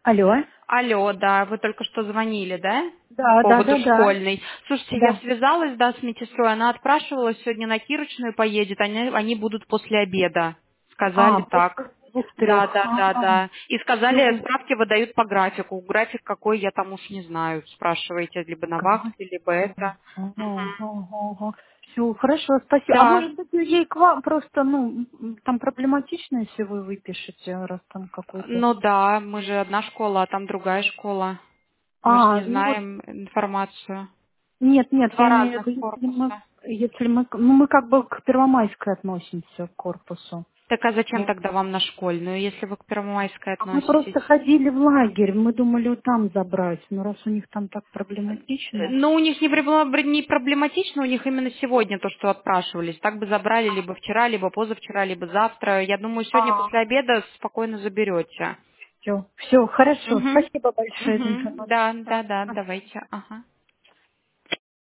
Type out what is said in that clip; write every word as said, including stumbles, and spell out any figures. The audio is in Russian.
Алло. Алло, да, вы только что звонили, да? По Да, да, поводу да, да. школьной. Слушайте, я Да. связалась, да, с медсестрой, она отпрашивалась, сегодня на Кирочную поедет, они, они будут после обеда. Сказали А, так. после двух-трех. Да, да, да, Ага. да. И сказали, Все. справки выдают по графику. График какой, я там уж не знаю. Спрашиваете, либо на вахте, либо это. Мгм. Все, хорошо, спасибо. А Да, может быть, ей к вам просто, ну, м, там проблематично, если вы выпишете, раз там какой-то... ну да, мы же одна школа, а там другая школа. Мы же А, не ну вот, знаем информацию. нет, нет, Два я имею в разных виду, если мы, корпуса. если мы, ну, мы как бы к Первомайской относимся, к корпусу. Так а зачем Вот. тогда вам на школьную, если вы к Первомайской А мы просто относитесь? ходили в лагерь, мы думали там забрать, но раз у них там так Э, проблематично. Ну, у них не, проблема- не проблематично, у них именно сегодня то, что отпрашивались. Так бы забрали либо вчера, либо позавчера, либо завтра. Я думаю, сегодня А, после обеда спокойно заберете. все, все, хорошо, Угу. спасибо большое за Угу. Да, информацию. да, да, давайте. Ага.